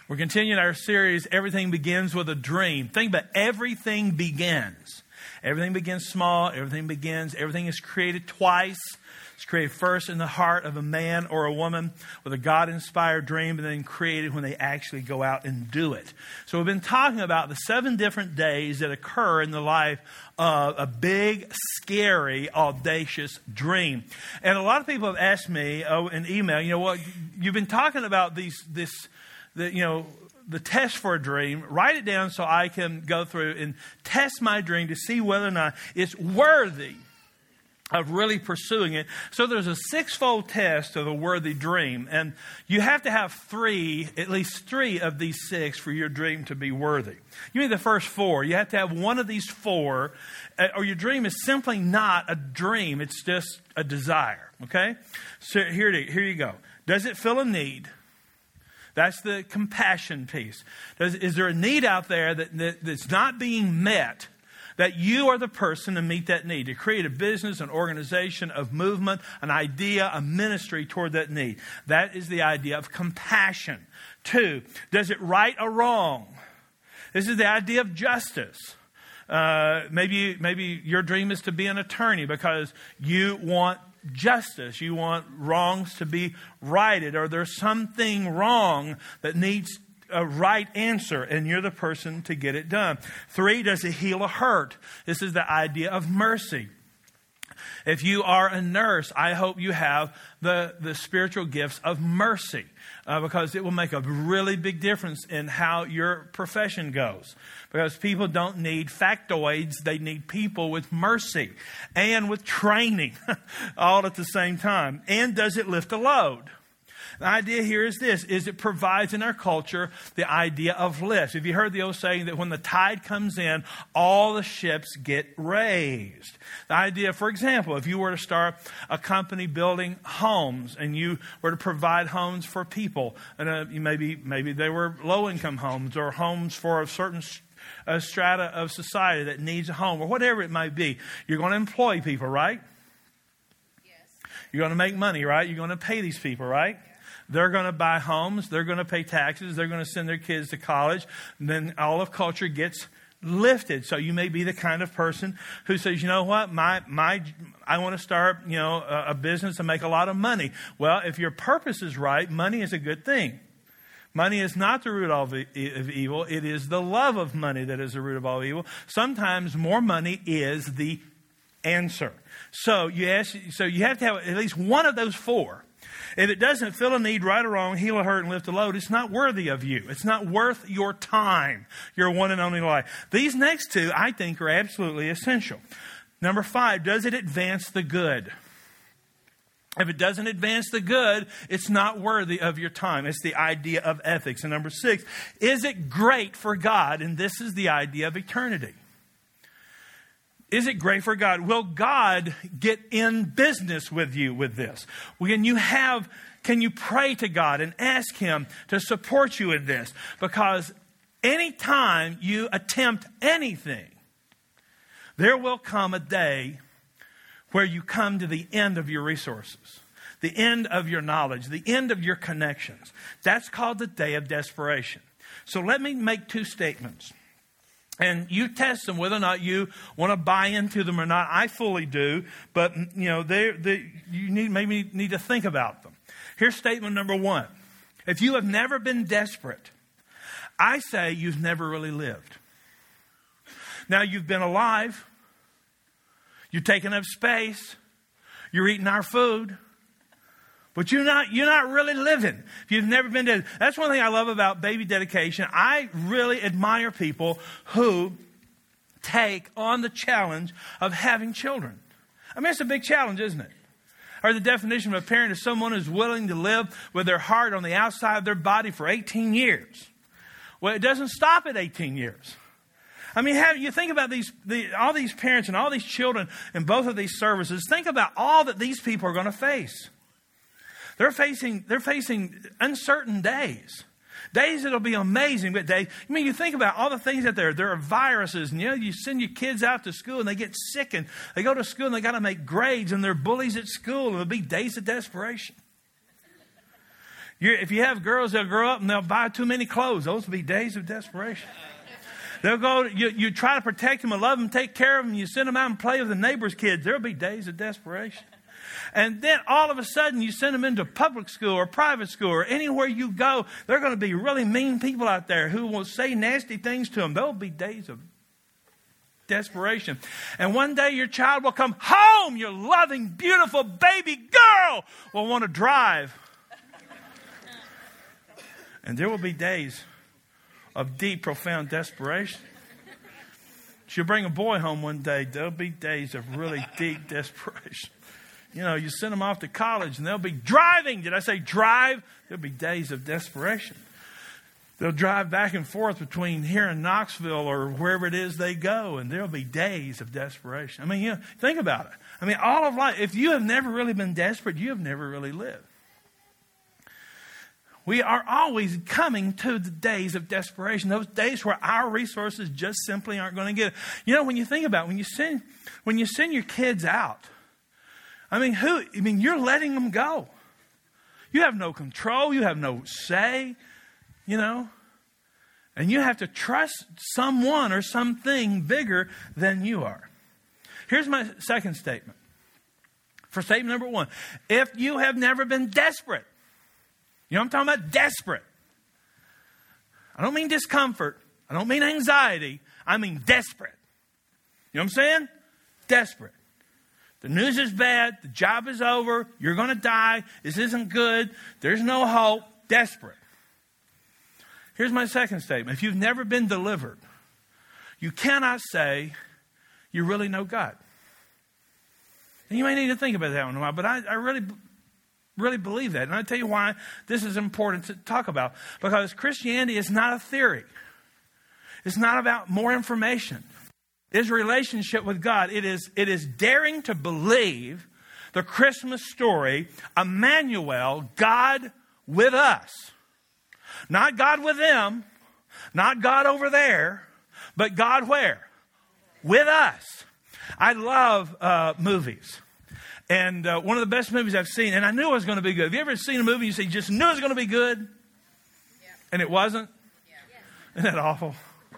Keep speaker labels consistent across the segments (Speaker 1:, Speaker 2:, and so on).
Speaker 1: We're continuing our series, Everything Begins with a Dream. Think about everything begins. Everything begins small. Everything is created twice. It's created first in the heart of a man or a woman with a God-inspired dream, and then created when they actually go out and do it. So we've been talking about the 7 different days that occur in the life of a big, scary, audacious dream. And a lot of people have asked me in email, you've been talking about the test for a dream. Write it down so I can go through and test my dream to see whether or not it's worthy of really pursuing it. So there's a 6-fold test of a worthy dream. And you have to have at least three of these 6 for your dream to be worthy. You need the first 4. You have to have one of these 4, or your dream is simply not a dream. It's just a desire. Okay? So here you go. Does it fill a need? That's the compassion piece. Is there a need out there that's not being met, that you are the person to meet that need, to create a business, an organization, of movement, an idea, a ministry toward that need? That is the idea of compassion. 2, does it right a wrong? This is the idea of justice. Maybe your dream is to be an attorney because you want justice. You want wrongs to be righted, or there's something wrong that needs a right answer, and you're the person to get it done. 3, does it heal a hurt? This is the idea of mercy. If you are a nurse, I hope you have the spiritual gifts of mercy, because it will make a really big difference in how your profession goes. Because people don't need factoids, they need people with mercy and with training all at the same time. And does it lift a load? The idea here is this, it provides in our culture the idea of lift. Have you heard the old saying that when the tide comes in, all the ships get raised? The idea, for example, if you were to start a company building homes and you were to provide homes for people, and maybe they were low-income homes or homes for a certain strata of society that needs a home, or whatever it might be, you're going to employ people, right?
Speaker 2: Yes.
Speaker 1: You're going to make money, right? You're going to pay these people, right? They're going to buy homes. They're going to pay taxes. They're going to send their kids to college. And then all of culture gets lifted. So you may be the kind of person who says, you know what, I want to start, a business and make a lot of money. Well, if your purpose is right, money is a good thing. Money is not the root of evil. It is the love of money that is the root of all evil. Sometimes more money is the answer. So you have to have at least one of those 4. If it doesn't fill a need, right or wrong, heal a hurt, and lift a load, it's not worthy of you. It's not worth your time, your one and only life. These next 2, I think, are absolutely essential. Number 5, does it advance the good? If it doesn't advance the good, it's not worthy of your time. It's the idea of ethics. And number 6, is it great for God? And this is the idea of eternity. Is it great for God? Will God get in business with you with this? Can you pray to God and ask Him to support you in this? Because anytime you attempt anything, there will come a day where you come to the end of your resources, the end of your knowledge, the end of your connections. That's called the day of desperation. So let me make 2 statements. And you test them whether or not you want to buy into them or not. I fully do, but you need to think about them. Here's statement number 1. If you have never been desperate, I say you've never really lived. Now, you've been alive. You've taken up space. You're eating our food. But you're not really living. If you've never been to, that's one thing I love about baby dedication. I really admire people who take on the challenge of having children. I mean, it's a big challenge, isn't it? Or the definition of a parent is someone who's willing to live with their heart on the outside of their body for 18 years. Well, it doesn't stop at 18 years. I mean, you think about all these parents and all these children in both of these services. Think about all that these people are going to face. They're facing uncertain days. Days that'll be amazing, but you think about all the things that there are viruses, and you send your kids out to school and they get sick, and they go to school and they got to make grades, and they're bullies at school, and there'll be days of desperation. If you have girls, they'll grow up and they'll buy too many clothes. Those will be days of desperation. They'll go, you try to protect them and love them, take care of them. You send them out and play with the neighbor's kids. There'll be days of desperation. And then all of a sudden you send them into public school or private school or anywhere you go. There are going to be really mean people out there who will say nasty things to them. There'll be days of desperation. And one day your child will come home. Your loving, beautiful baby girl will want to drive. And there will be days of deep, profound desperation. She'll bring a boy home one day. There'll be days of really deep desperation. You know, you send them off to college and they'll be driving. Did I say drive? There'll be days of desperation. They'll drive back and forth between here and Knoxville or wherever it is they go, and there'll be days of desperation. I mean, you know, think about it. I mean, all of life, if you have never really been desperate, you have never really lived. We are always coming to the days of desperation, those days where our resources just simply aren't going to get it. You know, when you think about it, when you send your kids out, I mean, you're letting them go. You have no control. You have no say, you know. And you have to trust someone or something bigger than you are. Here's my second statement. For statement number one, if you have never been desperate, you know what I'm talking about? Desperate. I don't mean discomfort. I don't mean anxiety. I mean desperate. You know what I'm saying? Desperate. The news is bad. The job is over. You're going to die. This isn't good. There's no hope. Desperate. Here's my second statement. If you've never been delivered, you cannot say you really know God. And you may need to think about that one a while, but I really believe that. And I'll tell you why this is important to talk about. Because Christianity is not a theory. It's not about more information. It is a relationship with God. It is daring to believe the Christmas story, Emmanuel, God with us. Not God with them, not God over there, but God where? With us. I love movies. And one of the best movies I've seen, and I knew it was going to be good. Have you ever seen a movie you just knew it was going to be good? Yeah. And it wasn't? Yeah. Isn't that awful?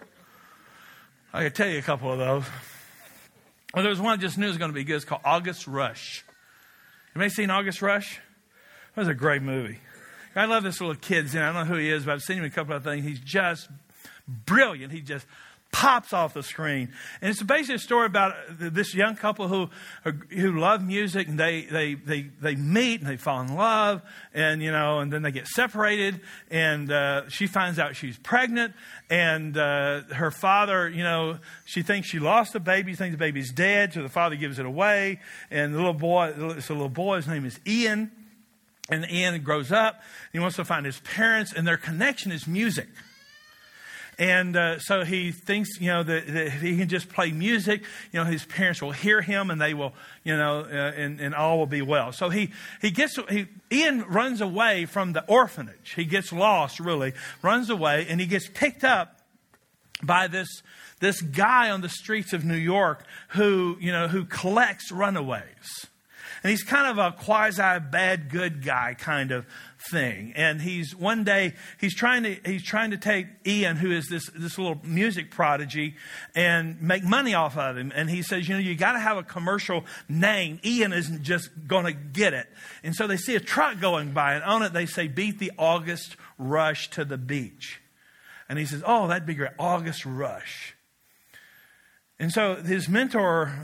Speaker 1: I could tell you a couple of those. Well, there was one I just knew it was going to be good. It's called August Rush. You may have seen August Rush? That was a great movie. I love this little kid. I don't know who he is, but I've seen him in a couple of things. He's just brilliant. He just pops off the screen. And it's basically a story about this young couple who love music, and they meet and they fall in love, and and then they get separated, and she finds out she's pregnant, and her father, she thinks she lost the baby, thinks the baby's dead, so the father gives it away, and it's a little boy, his name is Ian, and Ian grows up, he wants to find his parents, and their connection is music. And so he thinks, that if he can just play music, his parents will hear him and they will, and all will be well. So Ian runs away from the orphanage. He gets lost, really, runs away, and he gets picked up by this guy on the streets of New York who collects runaways. And he's kind of a quasi bad good guy kind of thing. And one day he's trying to take Ian, who is this little music prodigy, and make money off of him. And he says, you got to have a commercial name. Ian isn't just going to get it. And so they see a truck going by, and on it they say, "Beat the August Rush to the beach." And he says, "Oh, that'd be great, August Rush." And so his mentor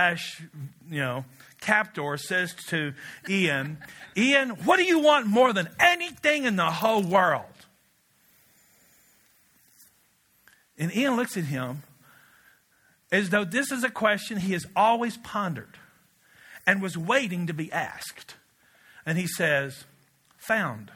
Speaker 1: / captor says to Ian, "Ian, what do you want more than anything in the whole world?" And Ian looks at him as though this is a question he has always pondered and was waiting to be asked. And he says, "Found."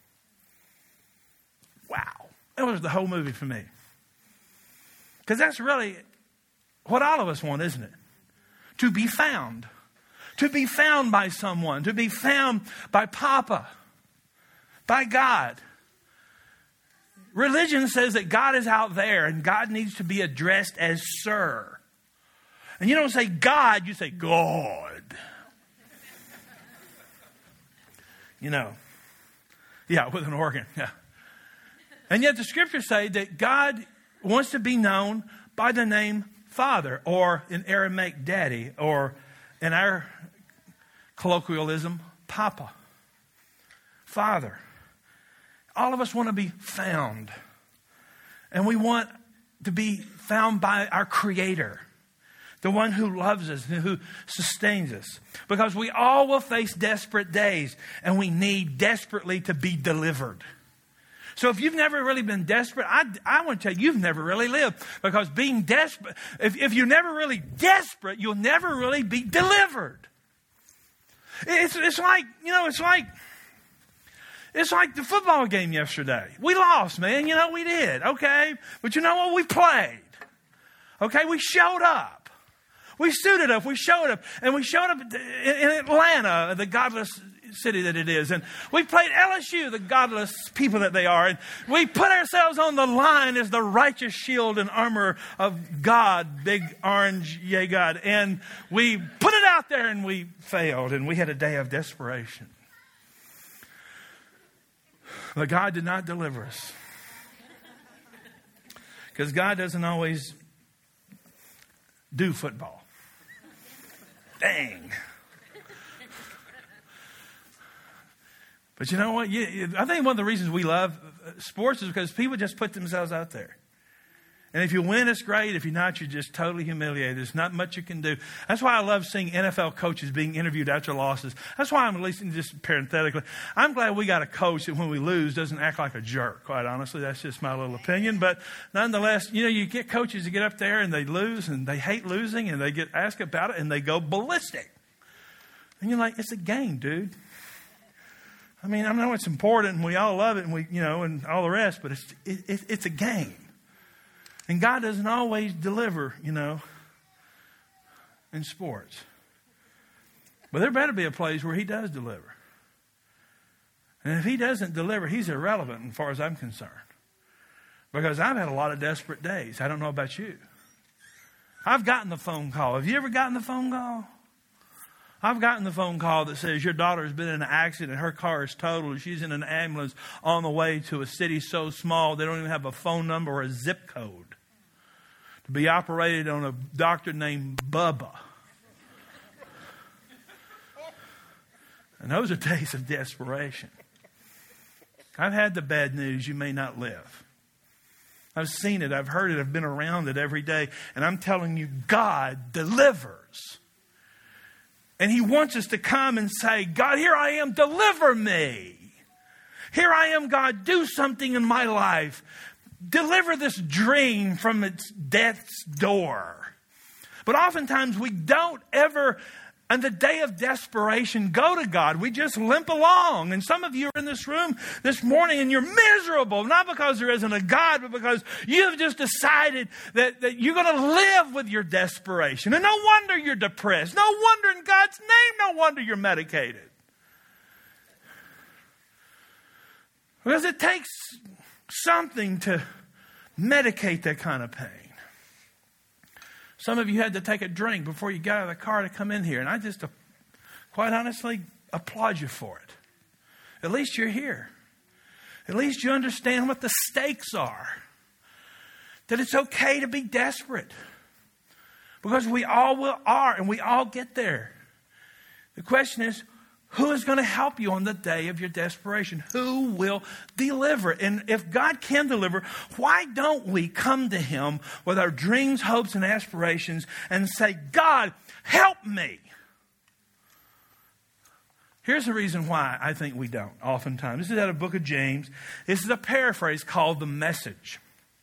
Speaker 1: Wow. That was the whole movie for me. Because that's really what all of us want, isn't it? To be found. To be found by someone. To be found by Papa. By God. Religion says that God is out there and God needs to be addressed as Sir. And you don't say God, you say God. Yeah, with an organ. Yeah. And yet the scriptures say that God wants to be known by the name Father, or in Aramaic, Daddy, or in our colloquialism, Papa. Father. All of us want to be found. And we want to be found by our Creator, the one who loves us and who sustains us. Because we all will face desperate days, and we need desperately to be delivered. So if you've never really been desperate, I want to tell you, you've never really lived. Because being desperate, if you're never really desperate, you'll never really be delivered. It's like the football game yesterday. We lost, man. We did. Okay. But you know what? We played. Okay. We showed up. We suited up. We showed up. And we showed up in Atlanta, the godless city that it is. And we played LSU, the godless people that they are. And we put ourselves on the line as the righteous shield and armor of God, big orange, yay God. And we put it out there and we failed. And we had a day of desperation. But God did not deliver us. Because God doesn't always do football. Dang. But you know what? I think one of the reasons we love sports is because people just put themselves out there. And if you win, it's great. If you're not, you're just totally humiliated. There's not much you can do. That's why I love seeing NFL coaches being interviewed after losses. That's why I'm, at least just parenthetically, I'm glad we got a coach that when we lose doesn't act like a jerk, quite honestly. That's just my little opinion. But nonetheless, you get coaches that get up there and they lose and they hate losing and they get asked about it and they go ballistic. And you're like, it's a game, dude. I mean, I know it's important and we all love it and and all the rest, but it's a game. And God doesn't always deliver, in sports. But there better be a place where He does deliver. And if He doesn't deliver, He's irrelevant as far as I'm concerned. Because I've had a lot of desperate days. I don't know about you. I've gotten the phone call. Have you ever gotten the phone call? I've gotten the phone call that says your daughter's been in an accident. Her car is totaled. She's in an ambulance on the way to a city so small they don't even have a phone number or a zip code. To be operated on a doctor named Bubba. And those are days of desperation. I've had the bad news. You may not live. I've seen it. I've heard it. I've been around it every day. And I'm telling you, God delivers. And He wants us to come and say, God, here I am, deliver me. Here I am, God, do something in my life. Deliver this dream from its death's door. But oftentimes we don't ever, on the day of desperation, go to God. We just limp along. And some of you are in this room this morning and you're miserable. Not because there isn't a God, but because you've just decided that you're going to live with your desperation. And no wonder you're depressed. No wonder in God's name, no wonder you're medicated. Because it takes something to medicate that kind of pain. Some of you had to take a drink before you got out of the car to come in here. And I just, quite honestly, applaud you for it. At least you're here. At least you understand what the stakes are. That it's okay to be desperate. Because we all are, and we all get there. The question is, who is going to help you on the day of your desperation? Who will deliver? And if God can deliver, why don't we come to Him with our dreams, hopes, and aspirations and say, God, help me? Here's the reason why I think we don't oftentimes. This is out of the book of James. This is a paraphrase called The Message.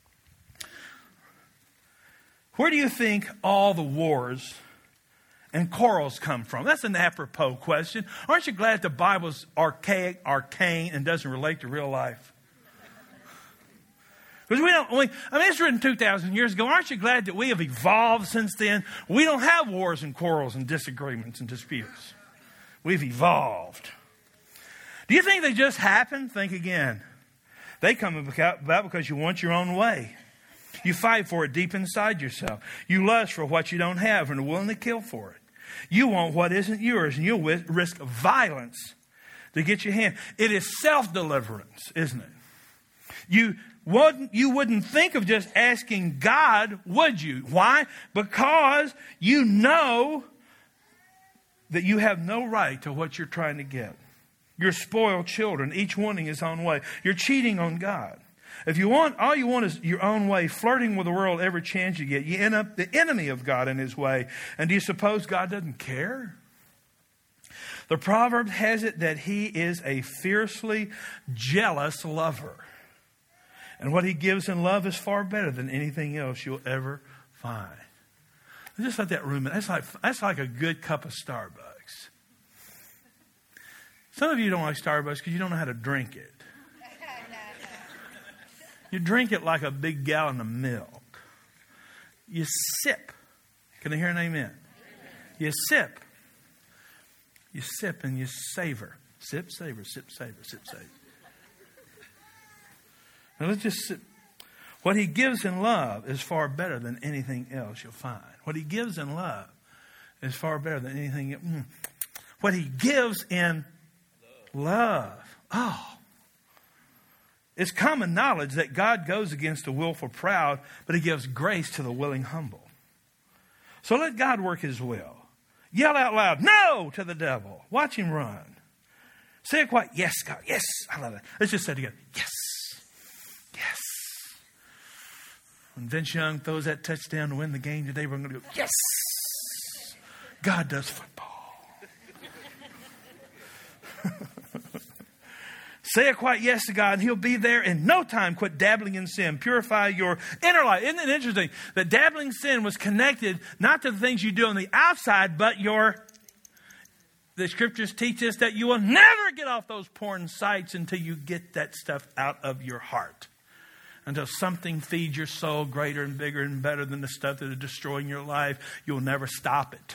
Speaker 1: Where do you think all the wars and quarrels come from? That's an apropos question. Aren't you glad the Bible's archaic, arcane, and doesn't relate to real life? Because it's written 2,000 years ago. Aren't you glad that we have evolved since then? We don't have wars and quarrels and disagreements and disputes. We've evolved. Do you think they just happen? Think again. They come about because you want your own way. You fight for it deep inside yourself. You lust for what you don't have and are willing to kill for it. You want what isn't yours, and you'll risk violence to get your hand. It is self-deliverance, isn't it? You wouldn't think of just asking God, would you? Why? Because you know that you have no right to what you're trying to get. You're spoiled children, each wanting his own way. You're cheating on God. If you want, all you want is your own way, flirting with the world every chance you get, you end up the enemy of God in his way. And do you suppose God doesn't care? The proverb has it that he is a fiercely jealous lover. And what he gives in love is far better than anything else you'll ever find. Just let that room in. That's like a good cup of Starbucks. Some of you don't like Starbucks because you don't know how to drink it. You drink it like a big gallon of milk. You sip. Can I hear an amen? You sip. You sip and you savor. Sip, savor, sip, savor, sip, savor. Now let's just sip. What he gives in love is far better than anything else you'll find. What he gives in love is far better than anything else. What he gives in love. Oh. It's common knowledge that God goes against the willful proud, but he gives grace to the willing humble. So let God work his will. Yell out loud, no, to the devil. Watch him run. Say it quiet. Yes, God. Yes. I love it. Let's just say it together. Yes. Yes. When Vince Young throws that touchdown to win the game today, we're going to go, yes. God does football. Say a quiet yes to God, and he'll be there in no time. Quit dabbling in sin. Purify your inner life. Isn't it interesting that dabbling in sin was connected not to the things you do on the outside, but the scriptures teach us that you will never get off those porn sites until you get that stuff out of your heart. Until something feeds your soul greater and bigger and better than the stuff that is destroying your life, you'll never stop it.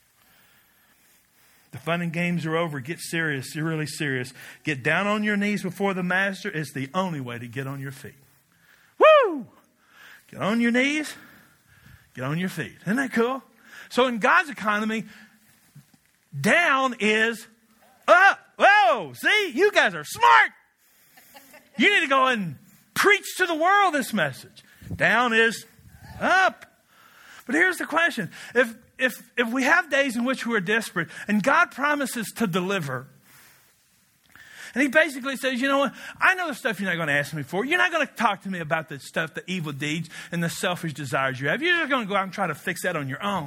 Speaker 1: The fun and games are over. Get serious. You're really serious. Get down on your knees before the master. It's the only way to get on your feet. Woo! Get on your knees. Get on your feet. Isn't that cool? So in God's economy, down is up. Whoa! See? You guys are smart. You need to go and preach to the world this message. Down is up. But here's the question. If we have days in which we're desperate and God promises to deliver, and he basically says, you know what? I know the stuff you're not going to ask me for. You're not going to talk to me about the stuff, the evil deeds and the selfish desires you have. You're just going to go out and try to fix that on your own.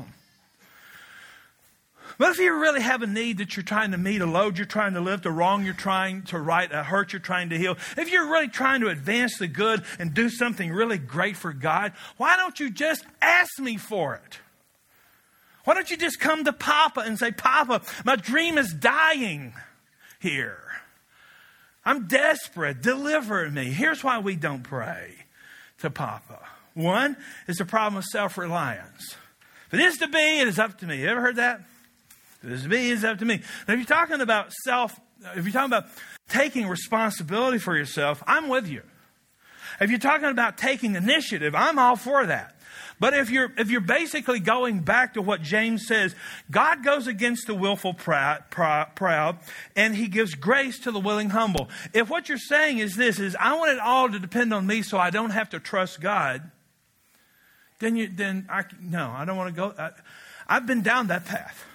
Speaker 1: But if you really have a need that you're trying to meet, a load you're trying to lift, a wrong you're trying to right, a hurt you're trying to heal, if you're really trying to advance the good and do something really great for God, why don't you just ask me for it? Why don't you just come to Papa and say, Papa, my dream is dying here. I'm desperate. Deliver me. Here's why we don't pray to Papa. One is the problem of self-reliance. If it is to be, it is up to me. You ever heard that? If it is to be, it is up to me. Now, if you're talking about taking responsibility for yourself, I'm with you. If you're talking about taking initiative, I'm all for that. But if you're basically going back to what James says, God goes against the willful proud, and he gives grace to the willing humble. If what you're saying is this, is I want it all to depend on me so I don't have to trust God, I don't want to go. I've been down that path.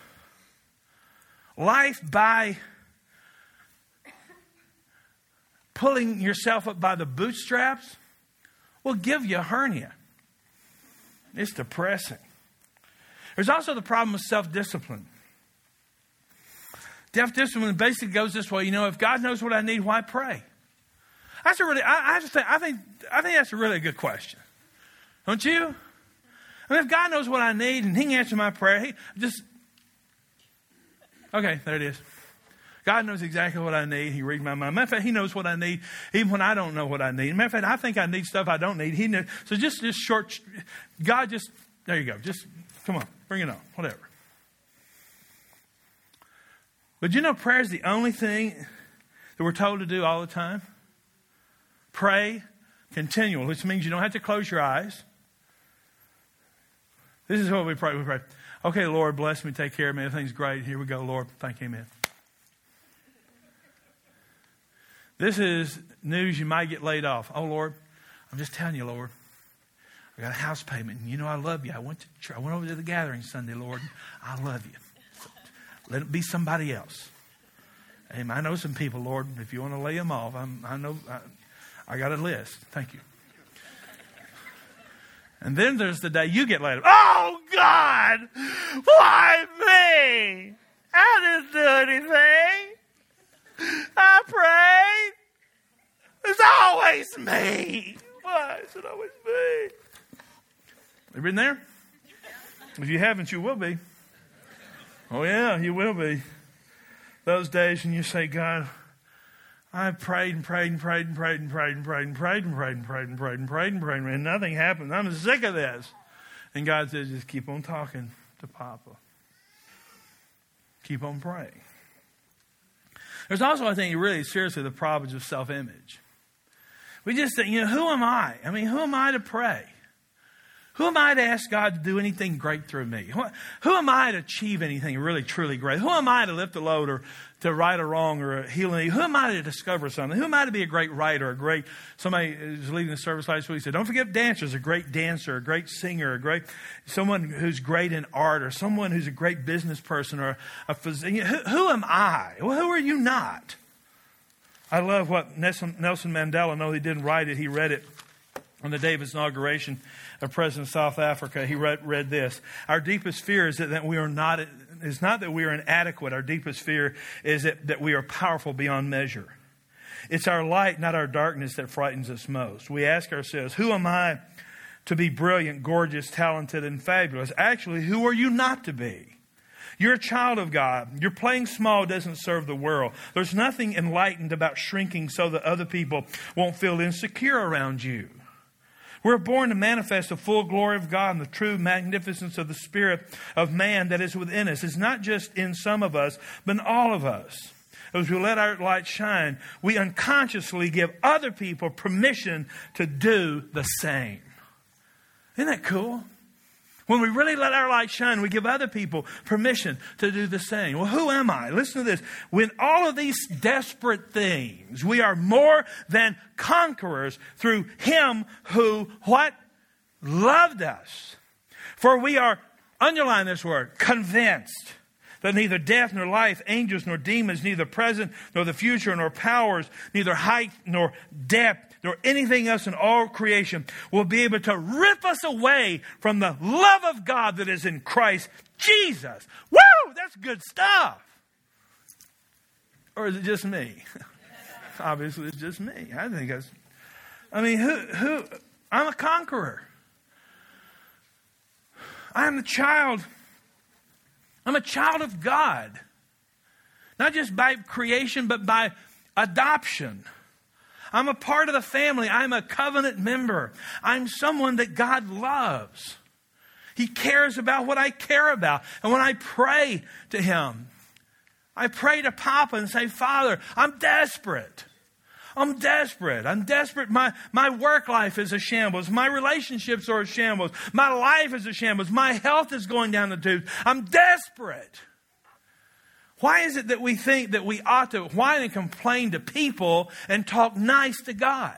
Speaker 1: Life by pulling yourself up by the bootstraps will give you a hernia. It's depressing. There's also the problem of self-discipline. Self-discipline basically goes this way. You know, if God knows what I need, why pray? That's a really, I think that's a really good question. Don't you? I mean, if God knows what I need and he can answer my prayer, okay, there it is. God knows exactly what I need. He reads my mind. Matter of fact, he knows what I need even when I don't know what I need. Matter of fact, I think I need stuff I don't need. He knows. So there you go. Just, come on, bring it on, whatever. But you know, prayer is the only thing that we're told to do all the time. Pray continually, which means you don't have to close your eyes. This is what we pray. We pray, okay, Lord, bless me, take care of me. Everything's great. Here we go, Lord. Thank you, amen. This is news you might get laid off. Oh, Lord, I'm just telling you, Lord. I got a house payment. And you know I love you. I went over to the gathering Sunday, Lord. I love you. Let it be somebody else. Amen. I know some people, Lord. If you want to lay them off, I got a list. Thank you. And then there's the day you get laid off. Oh, God! Why me? I didn't do anything. I prayed. It's always me. Why is it always me? Have you been there? If you haven't, you will be. Oh, yeah, you will be. Those days when you say, God, I prayed and prayed and prayed and prayed and prayed and prayed and prayed and prayed and prayed and prayed and prayed and prayed and nothing happened. I'm sick of this. And God says, just keep on talking to Papa. Keep on praying. There's also, I think, really seriously the problems of self-image. We just think, who am I? I mean, who am I to pray? Who am I to ask God to do anything great through me? Who am I to achieve anything really, truly great? Who am I to lift a load or to right a wrong or heal any? Who am I to discover something? Who am I to be a great writer, somebody who's leading the service last week said, don't forget dancers, a great dancer, a great singer, someone who's great in art or someone who's a great business person or a physician. Who am I? Well, who are you not? I love what Nelson Mandela, no, he didn't write it, he read it on the day of his inauguration of President of South Africa. He read this. Our deepest fear is that we are not, is not that we are inadequate. Our deepest fear is that we are powerful beyond measure. It's our light, not our darkness, that frightens us most. We ask ourselves, who am I to be brilliant, gorgeous, talented, and fabulous? Actually, who are you not to be? You're a child of God. Your playing small doesn't serve the world. There's nothing enlightened about shrinking so that other people won't feel insecure around you. We're born to manifest the full glory of God and the true magnificence of the Spirit of man that is within us. It's not just in some of us, but in all of us. As we let our light shine, we unconsciously give other people permission to do the same. Isn't that cool? When we really let our light shine, we give other people permission to do the same. Well, who am I? Listen to this. When all of these desperate things, we are more than conquerors through Him who, what? Loved us. For we are, underline this word, convinced that neither death nor life, angels nor demons, neither present nor the future, nor powers, neither height nor depth, nor anything else in all creation will be able to rip us away from the love of God that is in Christ Jesus. Woo! That's good stuff. Or is it just me? Obviously, it's just me. I think who? I'm a conqueror. I'm a child of God. Not just by creation, but by adoption. I'm a part of the family. I'm a covenant member. I'm someone that God loves. He cares about what I care about. And when I pray to Him, I pray to Papa and say, Father, I'm desperate. I'm desperate. My work life is a shambles. My relationships are a shambles. My life is a shambles. My health is going down the tubes. I'm desperate. Why is it that we think that we ought to whine and complain to people and talk nice to God?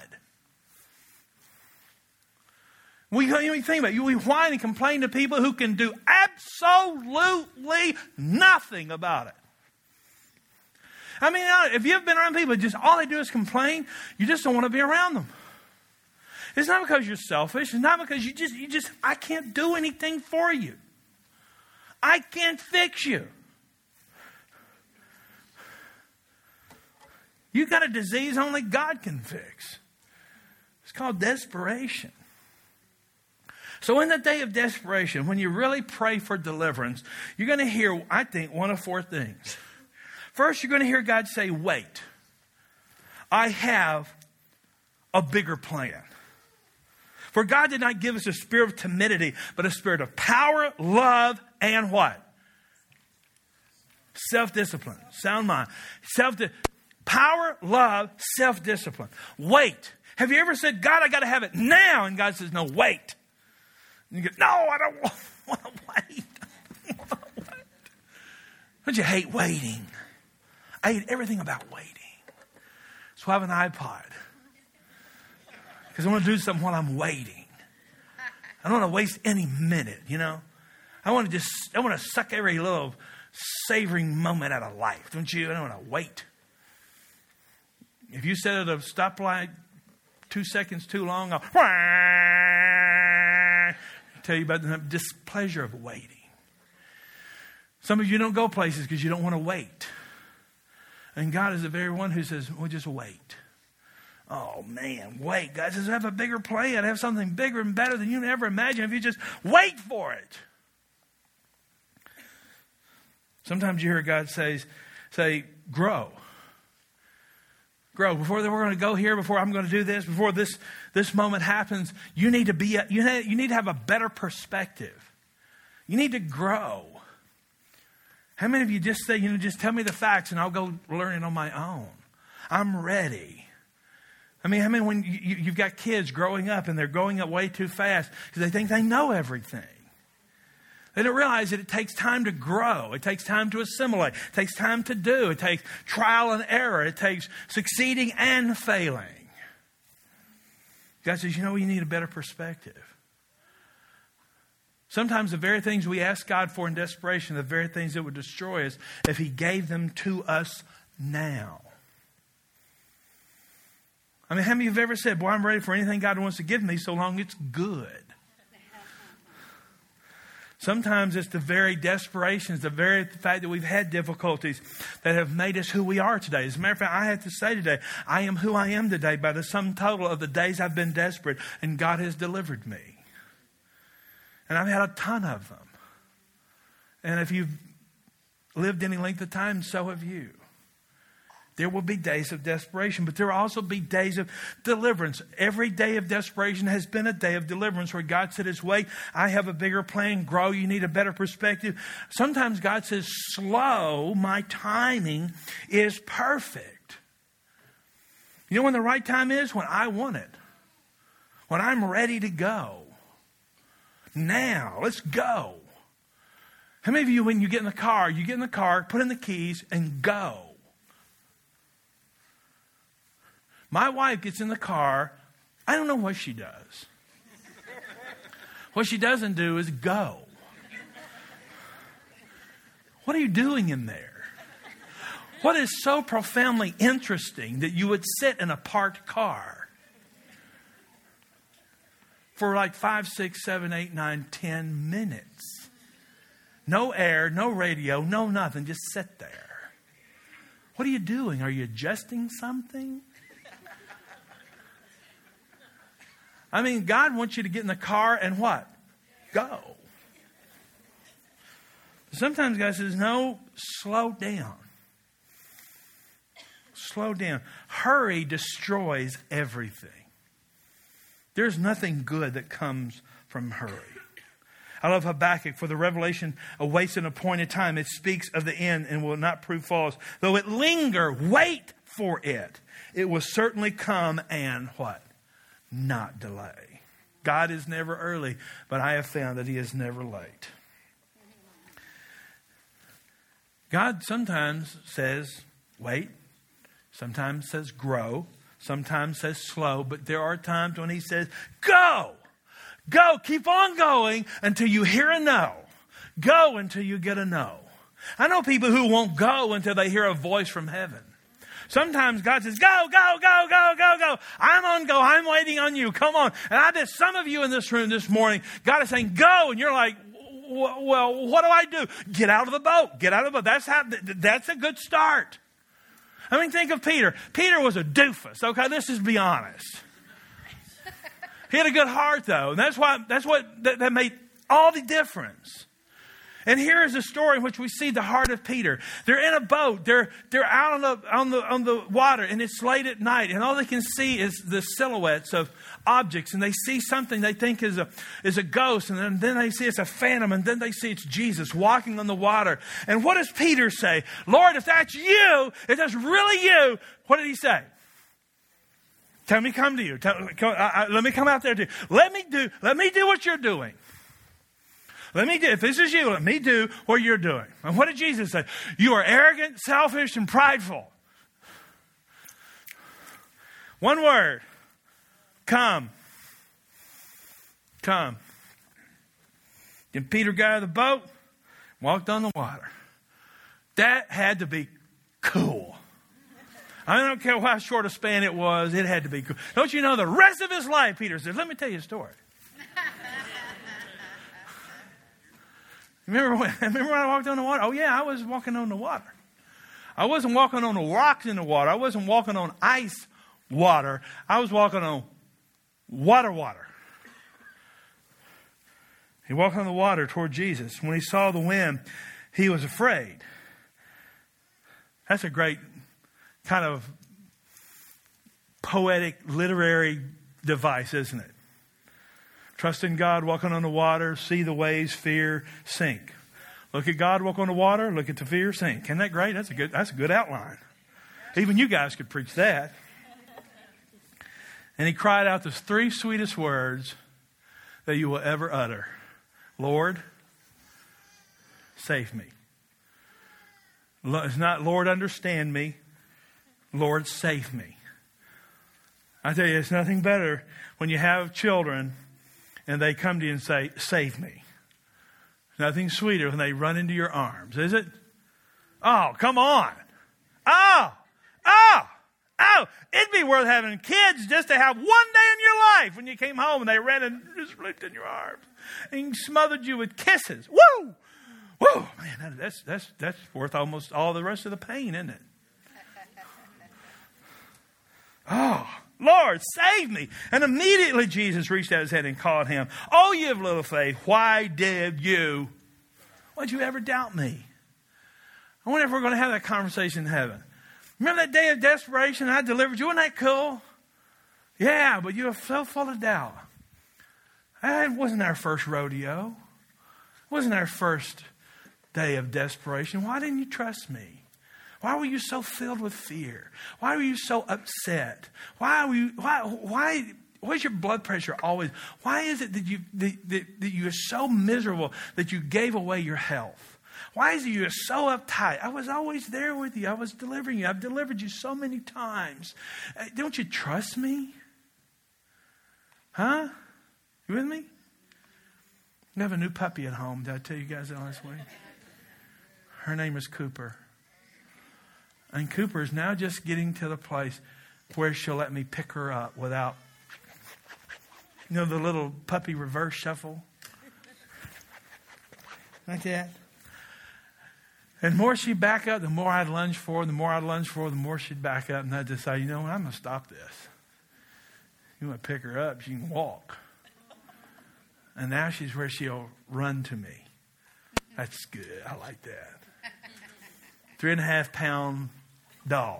Speaker 1: We think about it. We whine and complain to people who can do absolutely nothing about it. I mean, if you've been around people, just all they do is complain, you just don't want to be around them. It's not because you're selfish. It's not because I can't do anything for you. I can't fix you. You got a disease only God can fix. It's called desperation. So in the day of desperation, when you really pray for deliverance, you're going to hear, I think, one of four things. First, you're going to hear God say, wait. I have a bigger plan. For God did not give us a spirit of timidity, but a spirit of power, love, and what? Self-discipline. Sound mind. Power, love, self-discipline. Wait. Have you ever said, God, I got to have it now? And God says, no, wait. And you go, no, I don't want to wait. Don't you hate waiting? I hate everything about waiting. So I have an iPod. Because I want to do something while I'm waiting. I don't want to waste any minute, you know. I want to suck every little savoring moment out of life, don't you? I don't want to wait. If you set at a stoplight 2 seconds too long, I'll tell you about the displeasure of waiting. Some of you don't go places because you don't want to wait. And God is the very one who says, well, just wait. Oh, man, wait. God says, I have a bigger plan. I have something bigger and better than you can ever imagine if you just wait for it. Sometimes you hear God say, grow. Grow. Before we're going to go here, before I'm going to do this, before this moment happens, you need to have a better perspective. You need to grow. How many of you just say, just tell me the facts and I'll go learn it on my own? I'm ready. I mean, when you've got kids growing up and they're growing up way too fast because they think they know everything. They don't realize that it takes time to grow. It takes time to assimilate. It takes time to do. It takes trial and error. It takes succeeding and failing. God says, you need a better perspective. Sometimes the very things we ask God for in desperation are the very things that would destroy us if He gave them to us now. I mean, how many of you have ever said, boy, I'm ready for anything God wants to give me so long it's good? Sometimes it's the very desperations, the very fact that we've had difficulties that have made us who we are today. As a matter of fact, I have to say today, I am who I am today by the sum total of the days I've been desperate and God has delivered me. And I've had a ton of them. And if you've lived any length of time, so have you. There will be days of desperation, but there will also be days of deliverance. Every day of desperation has been a day of deliverance where God said, wait, I have a bigger plan. Grow. You need a better perspective. Sometimes God says, slow. My timing is perfect. You know when the right time is? When I want it. When I'm ready to go. Now, let's go. How many of you, when you get in the car, put in the keys and go? My wife gets in the car. I don't know what she does. What she doesn't do is go. What are you doing in there? What is so profoundly interesting that you would sit in a parked car for like 5, 6, 7, 8, 9, 10 minutes? No air, no radio, no nothing. Just sit there. What are you doing? Are you adjusting something? I mean, God wants you to get in the car and what? Go. Sometimes God says, no, slow down. Slow down. Hurry destroys everything. There's nothing good that comes from hurry. I love Habakkuk, for the revelation awaits an appointed time. It speaks of the end and will not prove false. Though it linger, wait for it. It will certainly come and what? Not delay. God is never early, but I have found that He is never late. God sometimes says, wait. Sometimes says, grow. Sometimes says, slow. But there are times when He says, go. Go. Keep on going until you hear a no. Go until you get a no. I know people who won't go until they hear a voice from heaven. Sometimes God says, go, go, go, go, go, go. I'm on go. I'm waiting on you. Come on. And I bet some of you in this room this morning, God is saying, go. And you're like, well, what do I do? Get out of the boat. Get out of the boat. That's a good start. I mean, think of Peter. Peter was a doofus. Okay, let's just be honest. He had a good heart, though. And that's what made all the difference. And here is a story in which we see the heart of Peter. They're in a boat. They're out on the water, and it's late at night, and all they can see is the silhouettes of objects, and they see something they think is a ghost, and then they see it's a phantom, and then they see it's Jesus walking on the water. And what does Peter say? Lord, if that's you, if that's really you, what did he say? Tell me, come to you. Let me come out there to you. Let me do what you're doing. If this is you, let me do what you're doing. And what did Jesus say? You are arrogant, selfish, and prideful. One word. Come. Come. And Peter got out of the boat, walked on the water. That had to be cool. I don't care how short a span it was. It had to be cool. Don't you know the rest of his life, Peter says, let me tell you a story. Remember when I walked on the water? Oh, yeah, I was walking on the water. I wasn't walking on the rocks in the water. I wasn't walking on ice water. I was walking on water. He walked on the water toward Jesus. When he saw the wind, he was afraid. That's a great kind of poetic, literary device, isn't it? Trust in God, walking on the water, see the waves, fear, sink. Look at God, walk on the water, look at the fear, sink. Isn't that great? That's a good outline. Even you guys could preach that. And he cried out the three sweetest words that you will ever utter. Lord, save me. It's not, Lord, understand me. Lord, save me. I tell you, it's nothing better when you have children and they come to you and say, save me. Nothing sweeter when they run into your arms, is it? Oh, come on. Oh. It'd be worth having kids just to have one day in your life when you came home and they ran and just looked in your arms and smothered you with kisses. Woo! Woo! Man, that's worth almost all the rest of the pain, isn't it? Oh, Lord, save me. And immediately Jesus reached out his hand and called him. Oh, you have little faith. Why'd you ever doubt me? I wonder if we're going to have that conversation in heaven. Remember that day of desperation I delivered you? Wasn't that cool? Yeah, but you were so full of doubt. It wasn't our first rodeo. It wasn't our first day of desperation. Why didn't you trust me? Why were you so filled with fear? Why were you so upset? Why was your blood pressure always? Why is it that you are so miserable that you gave away your health? Why is it you are so uptight? I was always there with you. I was delivering you. I've delivered you so many times. Don't you trust me? Huh? You with me? We have a new puppy at home. Did I tell you guys that last week? Her name is Cooper. And Cooper is now just getting to the place where she'll let me pick her up without, the little puppy reverse shuffle. Like that. And the more she'd back up, the more I'd lunge forward. The more I'd lunge forward, the more she'd back up. And I'd decide, I'm going to stop this. You want to pick her up, she can walk. And now she's where she'll run to me. That's good. I like that. 3.5-pound dog.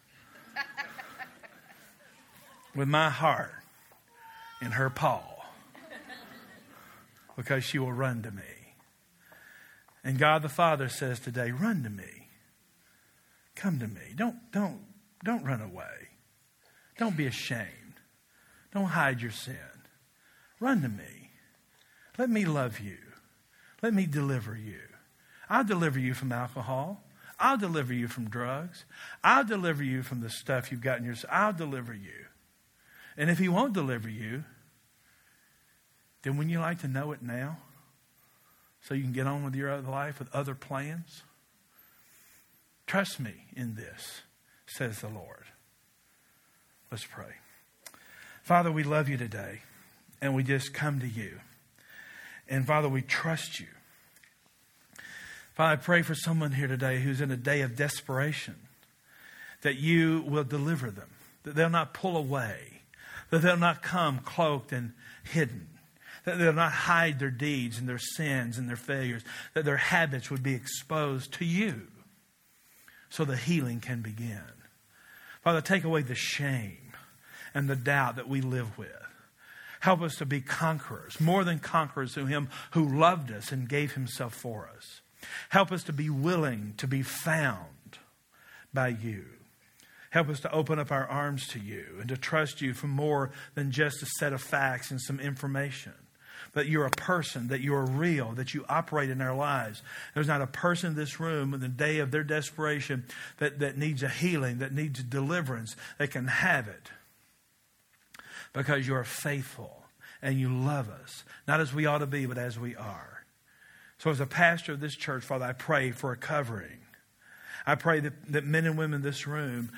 Speaker 1: With my heart in her paw. Because she will run to me. And God the Father says today, run to me. Come to me. Don't run away. Don't be ashamed. Don't hide your sin. Run to me. Let me love you. Let me deliver you. I'll deliver you from alcohol. I'll deliver you from drugs. I'll deliver you from the stuff you've got in yourself. I'll deliver you. And if he won't deliver you, then wouldn't you like to know it now? So you can get on with your other life with other plans? Trust me in this, says the Lord. Let's pray. Father, we love you today. And we just come to you. And Father, we trust you. Father, I pray for someone here today who's in a day of desperation. That you will deliver them. That they'll not pull away. That they'll not come cloaked and hidden. That they'll not hide their deeds and their sins and their failures. That their habits would be exposed to you. So the healing can begin. Father, take away the shame and the doubt that we live with. Help us to be conquerors, more than conquerors through him who loved us and gave himself for us. Help us to be willing to be found by you. Help us to open up our arms to you and to trust you for more than just a set of facts and some information. That you're a person, that you're real, that you operate in our lives. There's not a person in this room in the day of their desperation that needs a healing, that needs a deliverance, that can have it. because you are faithful and you love us, not as we ought to be, but as we are. So as a pastor of this church, Father, I pray for a covering. I pray that men and women in this room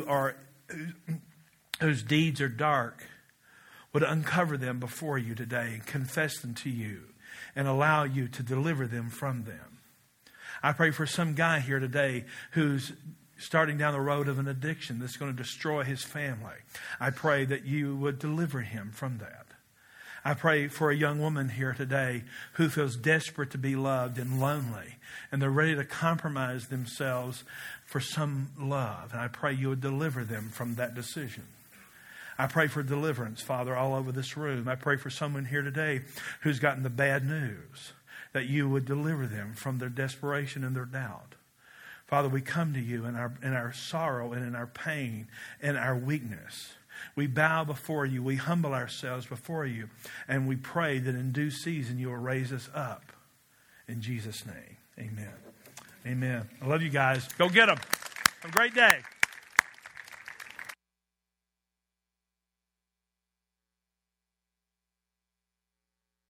Speaker 1: whose deeds are dark would uncover them before you today and confess them to you and allow you to deliver them from them. I pray for some guy here today who's starting down the road of an addiction that's going to destroy his family. I pray that you would deliver him from that. I pray for a young woman here today who feels desperate to be loved and lonely, and they're ready to compromise themselves for some love. And I pray you would deliver them from that decision. I pray for deliverance, Father, all over this room. I pray for someone here today who's gotten the bad news, that you would deliver them from their desperation and their doubt. Father, we come to you in our sorrow and in our pain and our weakness. We bow before you. We humble ourselves before you. And we pray that in due season you will raise us up. In Jesus' name, amen. Amen. I love you guys. Go get them. Have a great day.